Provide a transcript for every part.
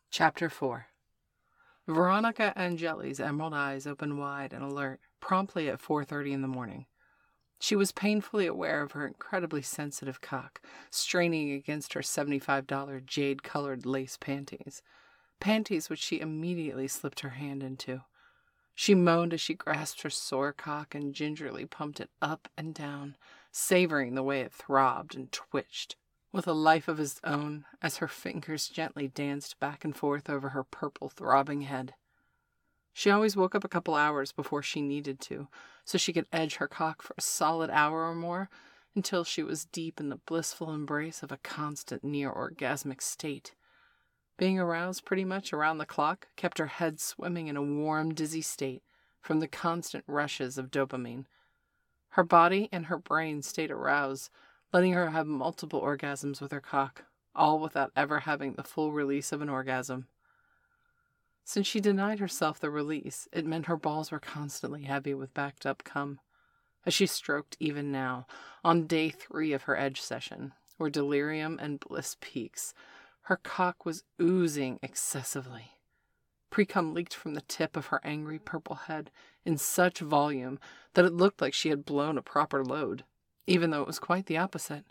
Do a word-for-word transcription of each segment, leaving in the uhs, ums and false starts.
Chapter four. Veronica Angeli's emerald eyes opened wide and alert, promptly at four thirty in the morning. She was painfully aware of her incredibly sensitive cock, straining against her seventy-five dollar jade-colored lace panties. Panties which she immediately slipped her hand into. She moaned as she grasped her sore cock and gingerly pumped it up and down, savoring the way it throbbed and twitched, with a life of its own, as her fingers gently danced back and forth over her purple throbbing head. She always woke up a couple hours before she needed to, so she could edge her cock for a solid hour or more, until she was deep in the blissful embrace of a constant near-orgasmic state. Being aroused pretty much around the clock kept her head swimming in a warm, dizzy state from the constant rushes of dopamine. Her body and her brain stayed aroused, letting her have multiple orgasms with her cock, all without ever having the full release of an orgasm. Since she denied herself the release, it meant her balls were constantly heavy with backed-up cum. As she stroked even now, on day three of her edge session, where delirium and bliss peaks, her cock was oozing excessively. Pre-cum leaked from the tip of her angry purple head in such volume that it looked like she had blown a proper load, even though it was quite the opposite.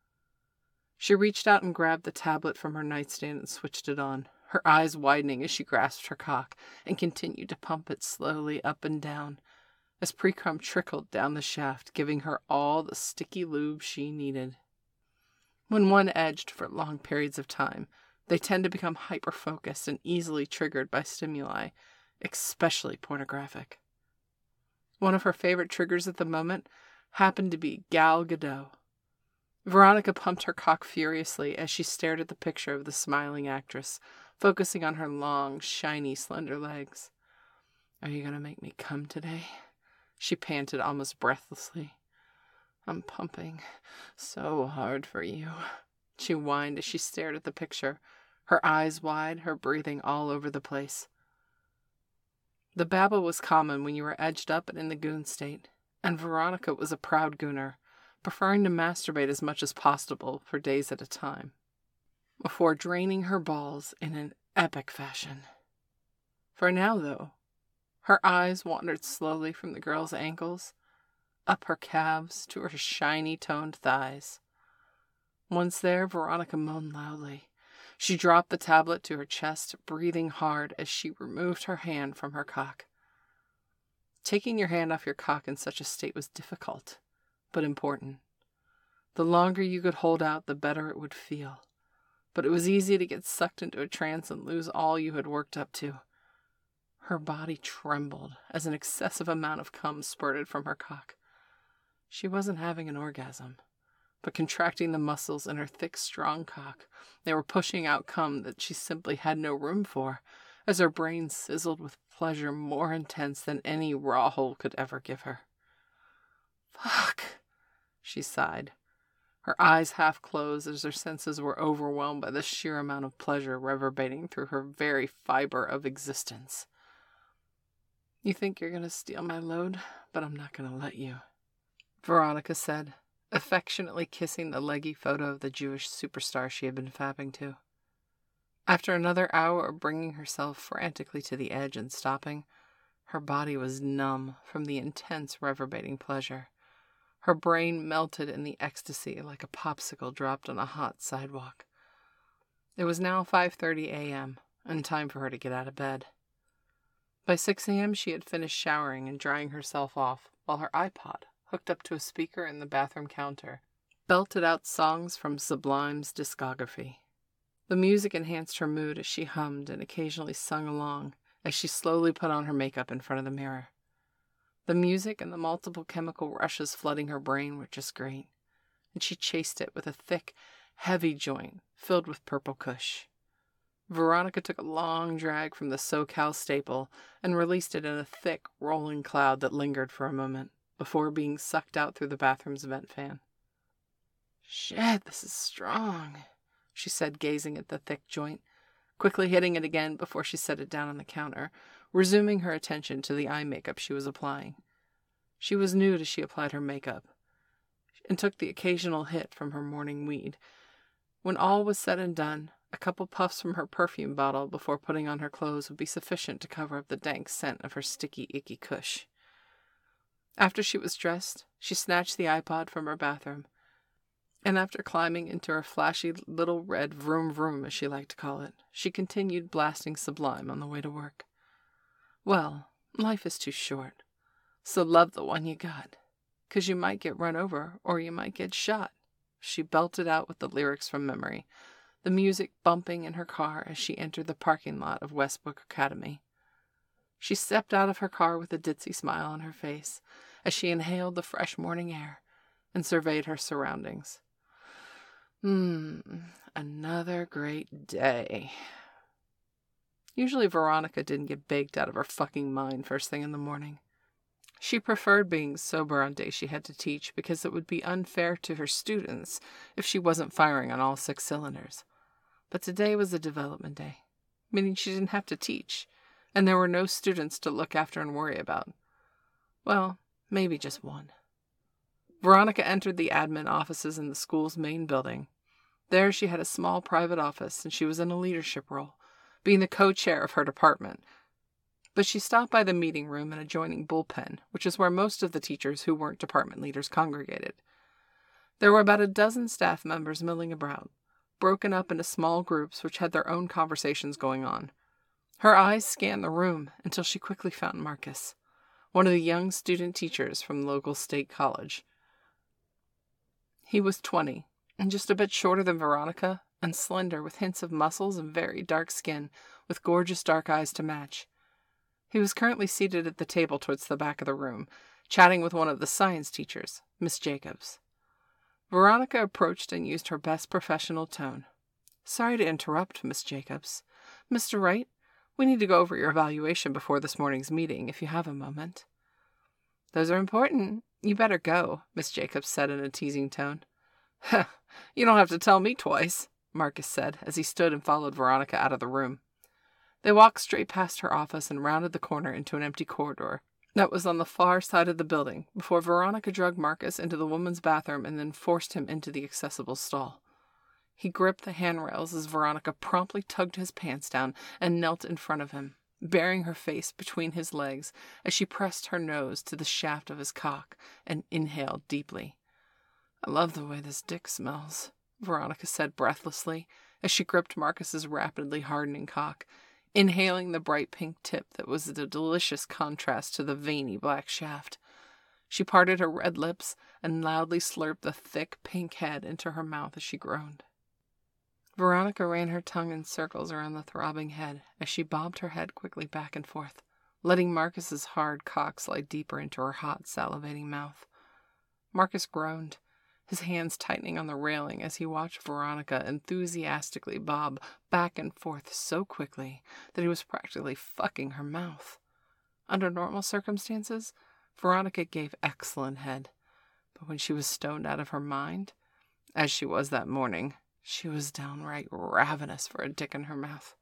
She reached out and grabbed the tablet from her nightstand and switched it on, her eyes widening as she grasped her cock and continued to pump it slowly up and down, as pre-cum trickled down the shaft, giving her all the sticky lube she needed. When one edged for long periods of time, they tend to become hyper-focused and easily triggered by stimuli, especially pornographic. One of her favorite triggers at the moment happened to be Gal Gadot. Veronica pumped her cock furiously as she stared at the picture of the smiling actress, focusing on her long, shiny, slender legs. "Are you going to make me come today?" she panted almost breathlessly. "I'm pumping so hard for you," she whined as she stared at the picture, her eyes wide, her breathing all over the place. The babble was common when you were edged up and in the goon state, and Veronica was a proud gooner, preferring to masturbate as much as possible for days at a time, before draining her balls in an epic fashion. For now, though, her eyes wandered slowly from the girl's ankles, up her calves to her shiny toned thighs. Once there, Veronica moaned loudly. She dropped the tablet to her chest, breathing hard as she removed her hand from her cock. Taking your hand off your cock in such a state was difficult, but important. The longer you could hold out, the better it would feel. But it was easy to get sucked into a trance and lose all you had worked up to. Her body trembled as an excessive amount of cum spurted from her cock. She wasn't having an orgasm, but contracting the muscles in her thick, strong cock, they were pushing out cum that she simply had no room for, as her brain sizzled with pleasure more intense than any raw hole could ever give her. "Fuck," she sighed, her eyes half closed as her senses were overwhelmed by the sheer amount of pleasure reverberating through her very fiber of existence. "You think you're going to steal my load, but I'm not going to let you," Veronica said, affectionately kissing the leggy photo of the Jewish superstar she had been fapping to. After another hour of bringing herself frantically to the edge and stopping, her body was numb from the intense reverberating pleasure. Her brain melted in the ecstasy like a popsicle dropped on a hot sidewalk. It was now five thirty a.m. and time for her to get out of bed. By six a.m. she had finished showering and drying herself off, while her iPod, hooked up to a speaker in the bathroom counter, belted out songs from Sublime's discography. The music enhanced her mood as she hummed and occasionally sung along as she slowly put on her makeup in front of the mirror. The music and the multiple chemical rushes flooding her brain were just great, and she chased it with a thick, heavy joint filled with purple kush. Veronica took a long drag from the SoCal staple and released it in a thick, rolling cloud that lingered for a moment, before being sucked out through the bathroom's vent fan. "Shit, this is strong," she said, gazing at the thick joint, quickly hitting it again before she set it down on the counter, resuming her attention to the eye makeup she was applying. She was nude as she applied her makeup, and took the occasional hit from her morning weed. When all was said and done, A couple puffs from her perfume bottle before putting on her clothes would be sufficient to cover up the dank scent of her sticky, icky cush. After she was dressed, she snatched the iPod from her bathroom, and after climbing into her flashy little red vroom vroom, as she liked to call it, she continued blasting Sublime on the way to work. Well, life is too short, so love the one you got, 'cause you might get run over or you might get shot. She belted out with the lyrics from memory, the music bumping in her car as she entered the parking lot of Westbrook Academy. She stepped out of her car with a ditzy smile on her face as she inhaled the fresh morning air and surveyed her surroundings. Hmm, another great day. Usually Veronica didn't get baked out of her fucking mind first thing in the morning. She preferred being sober on days she had to teach because it would be unfair to her students if she wasn't firing on all six cylinders. But today was a development day, meaning she didn't have to teach, and there were no students to look after and worry about. Well, maybe just one. Veronica entered the admin offices in the school's main building. There she had a small private office, and she was in a leadership role, being the co-chair of her department. But she stopped by the meeting room and adjoining bullpen, which is where most of the teachers who weren't department leaders congregated. There were about a dozen staff members milling about, broken up into small groups which had their own conversations going on. Her eyes scanned the room until she quickly found Marcus, one of the young student teachers from the local state college. He was twenty, and just a bit shorter than Veronica, and slender with hints of muscles and very dark skin, with gorgeous dark eyes to match. He was currently seated at the table towards the back of the room, chatting with one of the science teachers, Miss Jacobs. Veronica approached and used her best professional tone. "Sorry to interrupt, Miss Jacobs. Mister Wright, we need to go over your evaluation before this morning's meeting, if you have a moment." "Those are important. You better go," Miss Jacobs said in a teasing tone. "Huh, you don't have to tell me twice," Marcus said, as he stood and followed Veronica out of the room. They walked straight past her office and rounded the corner into an empty corridor that was on the far side of the building before Veronica dragged Marcus into the woman's bathroom and then forced him into the accessible stall. He gripped the handrails as Veronica promptly tugged his pants down and knelt in front of him, burying her face between his legs as she pressed her nose to the shaft of his cock and inhaled deeply. "I love the way this dick smells," Veronica said breathlessly as she gripped Marcus's rapidly hardening cock, inhaling the bright pink tip that was a delicious contrast to the veiny black shaft. She parted her red lips and loudly slurped the thick pink head into her mouth as she groaned. Veronica ran her tongue in circles around the throbbing head as she bobbed her head quickly back and forth, letting Marcus's hard cock slide deeper into her hot, salivating mouth. Marcus groaned, his hands tightening on the railing as he watched Veronica enthusiastically bob back and forth so quickly that he was practically fucking her mouth. Under normal circumstances, Veronica gave excellent head, but when she was stoned out of her mind, as she was that morning, she was downright ravenous for a dick in her mouth.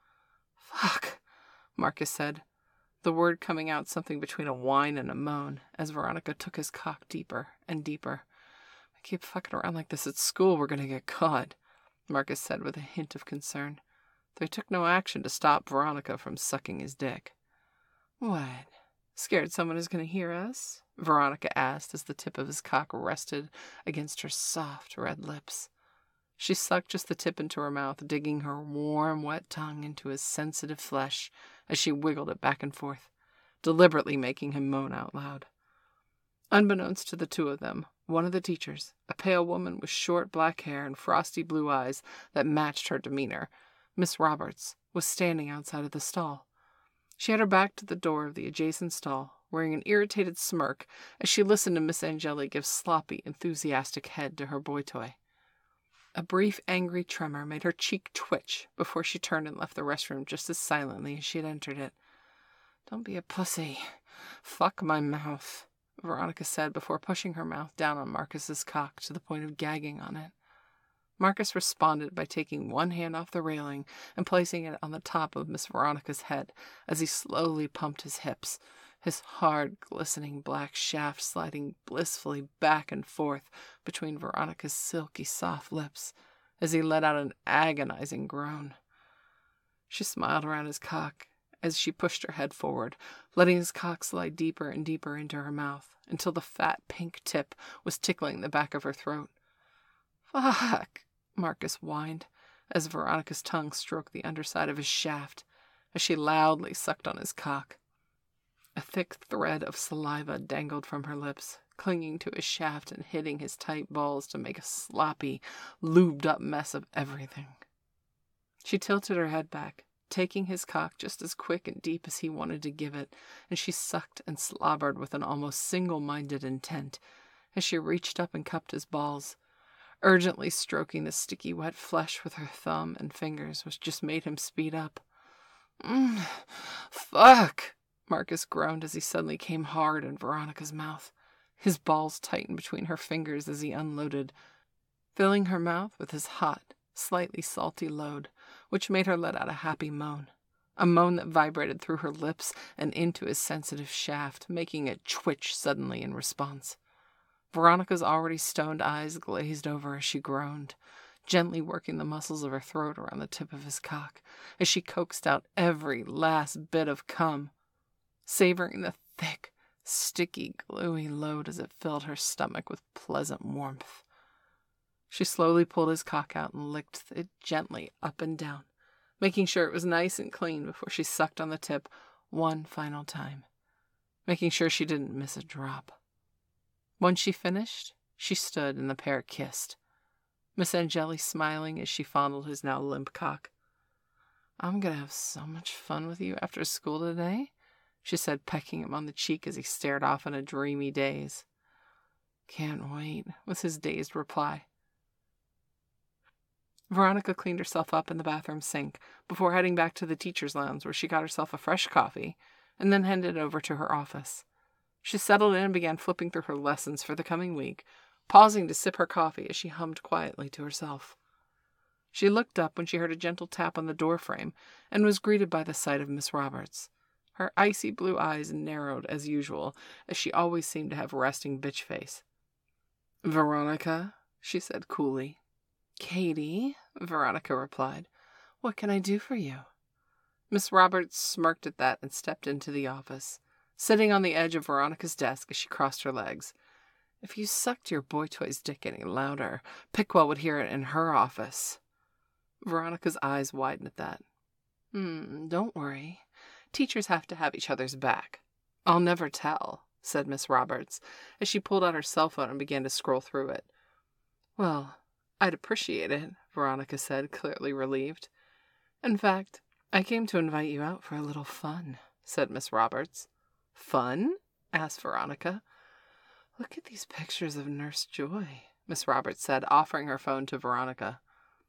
"Fuck," Marcus said, the word coming out something between a whine and a moan as Veronica took his cock deeper and deeper. "I keep fucking around like this at school, we're gonna get caught," Marcus said with a hint of concern, though he took no action to stop Veronica from sucking his dick. "What? Scared someone is gonna hear us?" Veronica asked as the tip of his cock rested against her soft red lips. She sucked just the tip into her mouth, digging her warm, wet tongue into his sensitive flesh as she wiggled it back and forth, deliberately making him moan out loud. Unbeknownst to the two of them, one of the teachers, a pale woman with short black hair and frosty blue eyes that matched her demeanor, Miss Roberts, was standing outside of the stall. She had her back to the door of the adjacent stall, wearing an irritated smirk as she listened to Miss Angeli give sloppy, enthusiastic head to her boy toy. A brief, angry tremor made her cheek twitch before she turned and left the restroom just as silently as she had entered it. "Don't be a pussy. Fuck my mouth," Veronica said before pushing her mouth down on Marcus's cock to the point of gagging on it. Marcus responded by taking one hand off the railing and placing it on the top of Miss Veronica's head as he slowly pumped his hips, his hard, glistening black shaft sliding blissfully back and forth between Veronica's silky, soft lips as he let out an agonizing groan. She smiled around his cock as she pushed her head forward, letting his cock slide deeper and deeper into her mouth until the fat pink tip was tickling the back of her throat. "Fuck," Marcus whined as Veronica's tongue stroked the underside of his shaft as she loudly sucked on his cock. A thick thread of saliva dangled from her lips, clinging to his shaft and hitting his tight balls to make a sloppy, lubed-up mess of everything. She tilted her head back, taking his cock just as quick and deep as he wanted to give it, and she sucked and slobbered with an almost single-minded intent as she reached up and cupped his balls, urgently stroking the sticky wet flesh with her thumb and fingers, which just made him speed up. Mm, fuck, Marcus groaned as he suddenly came hard in Veronica's mouth. His balls tightened between her fingers as he unloaded, filling her mouth with his hot, slightly salty load, which made her let out a happy moan, a moan that vibrated through her lips and into his sensitive shaft, making it twitch suddenly in response. Veronica's already stoned eyes glazed over as she groaned, gently working the muscles of her throat around the tip of his cock as she coaxed out every last bit of cum, savoring the thick, sticky, gluey load as it filled her stomach with pleasant warmth. She slowly pulled his cock out and licked it gently up and down, making sure it was nice and clean before she sucked on the tip one final time, making sure she didn't miss a drop. Once she finished, she stood and the pair kissed, Miss Angeli smiling as she fondled his now limp cock. "I'm going to have so much fun with you after school today," she said, pecking him on the cheek as he stared off in a dreamy daze. "Can't wait," was his dazed reply. Veronica cleaned herself up in the bathroom sink before heading back to the teacher's lounge, where she got herself a fresh coffee and then headed over to her office. She settled in and began flipping through her lessons for the coming week, pausing to sip her coffee as she hummed quietly to herself. She looked up when she heard a gentle tap on the doorframe and was greeted by the sight of Miss Roberts. Her icy blue eyes narrowed as usual, as she always seemed to have resting bitch face. "Veronica," she said coolly. "Katie," Veronica replied. "What can I do for you?" Miss Roberts smirked at that and stepped into the office, sitting on the edge of Veronica's desk as she crossed her legs. If you sucked your boy toy's dick any louder, Pickwell would hear it in her office. Veronica's eyes widened at that. Hmm, don't worry. Teachers have to have each other's back. I'll never tell, said Miss Roberts, as she pulled out her cell phone and began to scroll through it. Well, I'd appreciate it, Veronica said, clearly relieved. In fact, I came to invite you out for a little fun, said Miss Roberts. Fun? Asked Veronica. Look at these pictures of Nurse Joy, Miss Roberts said, offering her phone to Veronica.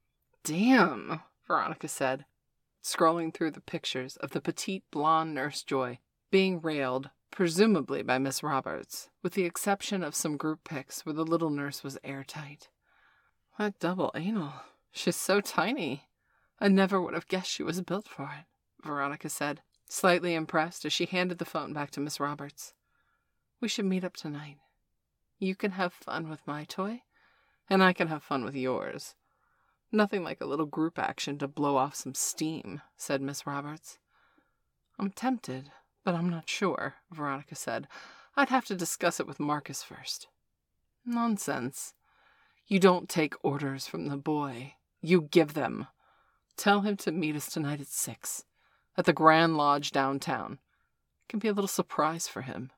Damn, Veronica said, scrolling through the pictures of the petite blonde Nurse Joy, being railed, presumably by Miss Roberts, with the exception of some group pics where the little nurse was airtight. That double anal. She's so tiny. I never would have guessed she was built for it, Veronica said, slightly impressed as she handed the phone back to Miss Roberts. We should meet up tonight. You can have fun with my toy, and I can have fun with yours. Nothing like a little group action to blow off some steam, said Miss Roberts. I'm tempted, but I'm not sure, Veronica said. I'd have to discuss it with Marcus first. Nonsense. You don't take orders from the boy. You give them. Tell him to meet us tonight at six, at the Grand Lodge downtown. It can be a little surprise for him.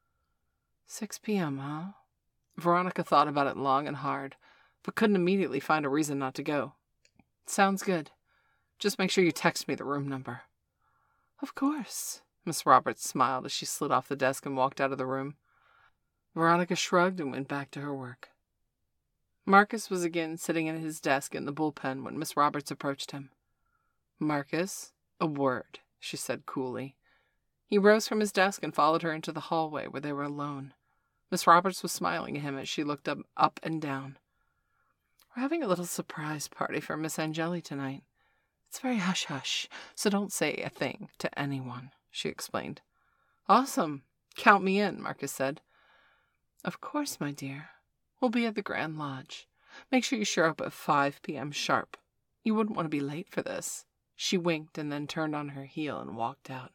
Six p.m., huh? Veronica thought about it long and hard, but couldn't immediately find a reason not to go. Sounds good. Just make sure you text me the room number. Of course, Miss Roberts smiled as she slid off the desk and walked out of the room. Veronica shrugged and went back to her work. Marcus was again sitting at his desk in the bullpen when Miss Roberts approached him. Marcus, a word, she said coolly. He rose from his desk and followed her into the hallway where they were alone. Miss Roberts was smiling at him as she looked up, up and down. We're having a little surprise party for Miss Angeli tonight. It's very hush-hush, so don't say a thing to anyone, she explained. Awesome. Count me in, Marcus said. Of course, my dear. We'll be at the Grand Lodge. Make sure you show up at five p.m. sharp. You wouldn't want to be late for this." She winked and then turned on her heel and walked out.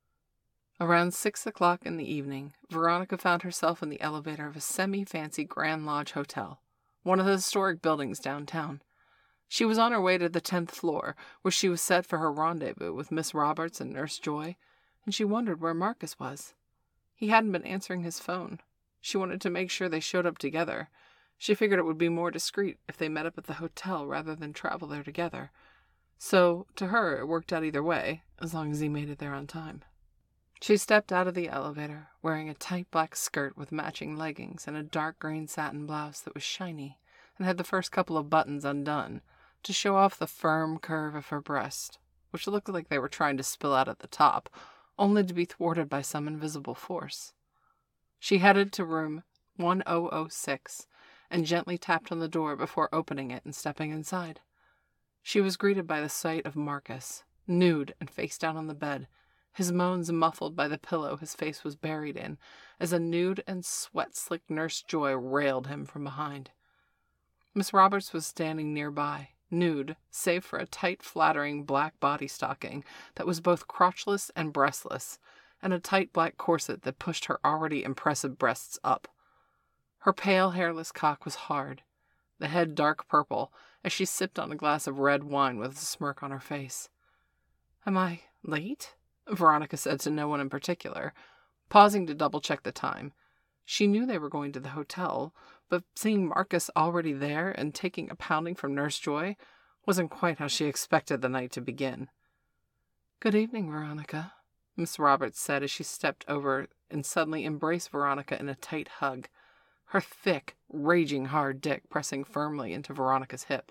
Around six o'clock in the evening, Veronica found herself in the elevator of a semi-fancy Grand Lodge hotel, one of the historic buildings downtown. She was on her way to the tenth floor, where she was set for her rendezvous with Miss Roberts and Nurse Joy, and she wondered where Marcus was. He hadn't been answering his phone. She wanted to make sure they showed up together. She figured it would be more discreet if they met up at the hotel rather than travel there together. So, to her, it worked out either way, as long as he made it there on time. She stepped out of the elevator, wearing a tight black skirt with matching leggings and a dark green satin blouse that was shiny and had the first couple of buttons undone to show off the firm curve of her breast, which looked like they were trying to spill out at the top, only to be thwarted by some invisible force. She headed to room one thousand six and gently tapped on the door before opening it and stepping inside. She was greeted by the sight of Marcus, nude and face down on the bed, his moans muffled by the pillow his face was buried in, as a nude and sweat-slicked Nurse Joy railed him from behind. Miss Roberts was standing nearby, nude, save for a tight, flattering black body stocking that was both crotchless and breastless, and a tight black corset that pushed her already impressive breasts up. Her pale, hairless cock was hard, the head dark purple, as she sipped on a glass of red wine with a smirk on her face. "Am I late?" Veronica said to no one in particular, pausing to double-check the time. She knew they were going to the hotel, but seeing Marcus already there and taking a pounding from Nurse Joy wasn't quite how she expected the night to begin. "Good evening, Veronica," Miss Roberts said as she stepped over and suddenly embraced Veronica in a tight hug, her thick, raging hard dick pressing firmly into Veronica's hip.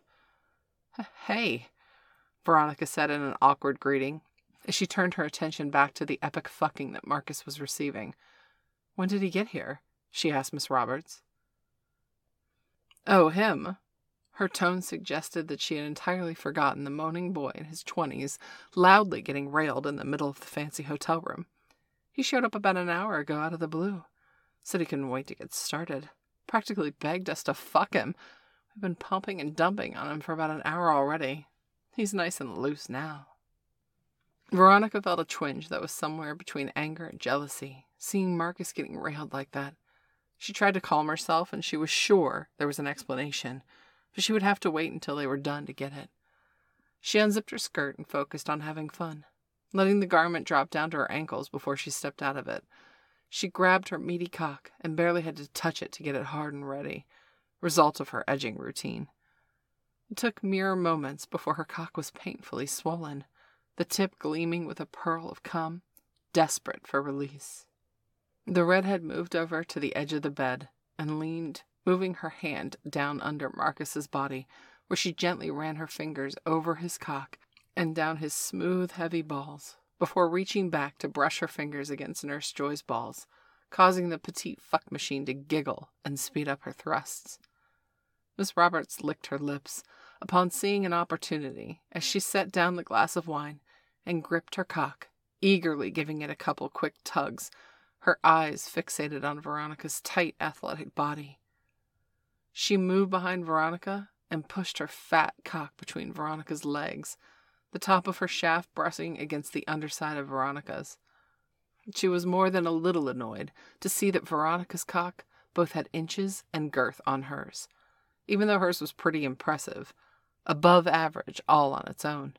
"Hey," Veronica said in an awkward greeting, as she turned her attention back to the epic fucking that Marcus was receiving. "When did he get here?" she asked Miss Roberts. "Oh, him." Her tone suggested that she had entirely forgotten the moaning boy in his twenties, loudly getting railed in the middle of the fancy hotel room. "He showed up about an hour ago out of the blue. Said he couldn't wait to get started. Practically begged us to fuck him. We've been pumping and dumping on him for about an hour already. He's nice and loose now." Veronica felt a twinge that was somewhere between anger and jealousy, seeing Marcus getting railed like that. She tried to calm herself, and she was sure there was an explanation, but she would have to wait until they were done to get it. She unzipped her skirt and focused on having fun, letting the garment drop down to her ankles before she stepped out of it. She grabbed her meaty cock and barely had to touch it to get it hard and ready, result of her edging routine. It took mere moments before her cock was painfully swollen, the tip gleaming with a pearl of cum, desperate for release. The redhead moved over to the edge of the bed and leaned, moving her hand down under Marcus's body, where she gently ran her fingers over his cock and down his smooth, heavy balls, before reaching back to brush her fingers against Nurse Joy's balls, causing the petite fuck machine to giggle and speed up her thrusts. Miss Roberts licked her lips upon seeing an opportunity as she set down the glass of wine and gripped her cock, eagerly giving it a couple quick tugs, her eyes fixated on Veronica's tight, athletic body. She moved behind Veronica and pushed her fat cock between Veronica's legs, the top of her shaft brushing against the underside of Veronica's. She was more than a little annoyed to see that Veronica's cock both had inches and girth on hers, even though hers was pretty impressive, above average all on its own.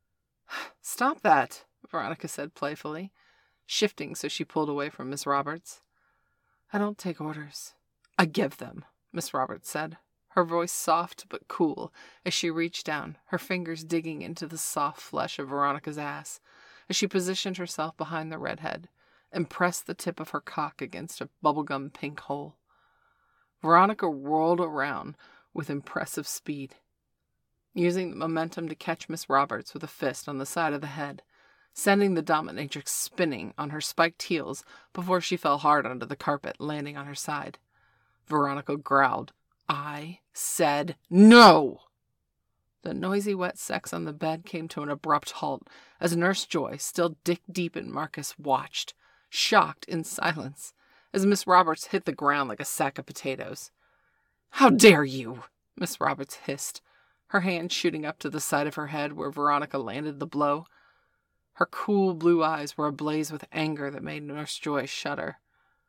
"Stop that," Veronica said playfully, shifting so she pulled away from Miss Roberts. "I don't take orders. I give them," Miss Roberts said, her voice soft but cool as she reached down, her fingers digging into the soft flesh of Veronica's ass, as she positioned herself behind the redhead and pressed the tip of her cock against a bubblegum pink hole. Veronica rolled around with impressive speed, using the momentum to catch Miss Roberts with a fist on the side of the head, sending the dominatrix spinning on her spiked heels before she fell hard onto the carpet, landing on her side. Veronica growled, "I said no!" The noisy wet sex on the bed came to an abrupt halt as Nurse Joy, still dick deep in Marcus, watched, shocked in silence, as Miss Roberts hit the ground like a sack of potatoes. "How dare you!" Miss Roberts hissed, her hand shooting up to the side of her head where Veronica landed the blow. Her cool blue eyes were ablaze with anger that made Nurse Joy shudder.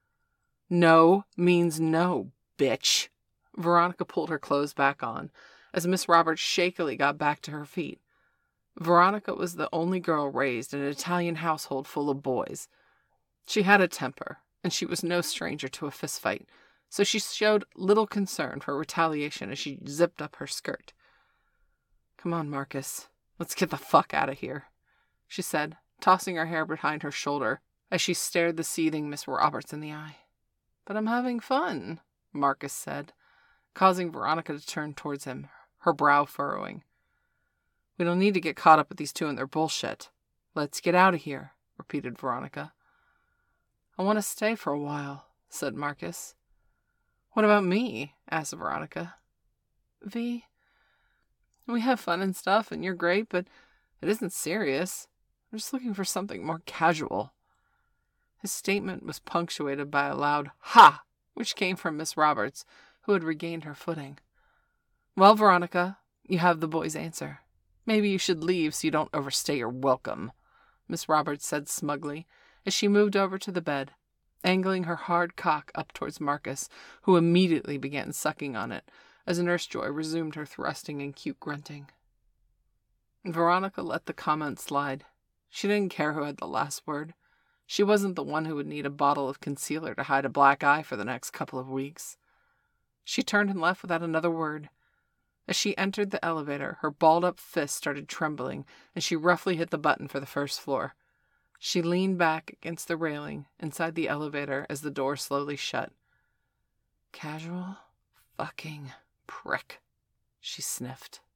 No means no, bitch. Veronica pulled her clothes back on as Miss Roberts shakily got back to her feet. Veronica was the only girl raised in an Italian household full of boys. She had a temper, and she was no stranger to a fistfight, so she showed little concern for retaliation as she zipped up her skirt. "Come on, Marcus. Let's get the fuck out of here," she said, tossing her hair behind her shoulder as she stared the seething Miss Roberts in the eye. "But I'm having fun," Marcus said, causing Veronica to turn towards him, her brow furrowing. "We don't need to get caught up with these two and their bullshit. Let's get out of here," repeated Veronica. "I want to stay for a while," said Marcus. "What about me?" asked Veronica. "V, we have fun and stuff, and you're great, but it isn't serious. I'm just looking for something more casual." His statement was punctuated by a loud "Ha!" which came from Miss Roberts, who had regained her footing. "Well, Veronica, you have the boy's answer. Maybe you should leave so you don't overstay your welcome," Miss Roberts said smugly, as she moved over to the bed, angling her hard cock up towards Marcus, who immediately began sucking on it, as Nurse Joy resumed her thrusting and cute grunting. Veronica let the comment slide. She didn't care who had the last word. She wasn't the one who would need a bottle of concealer to hide a black eye for the next couple of weeks. She turned and left without another word. As she entered the elevator, her balled-up fist started trembling, and she roughly hit the button for the first floor. She leaned back against the railing inside the elevator as the door slowly shut. "Casual fucking prick," she sniffed.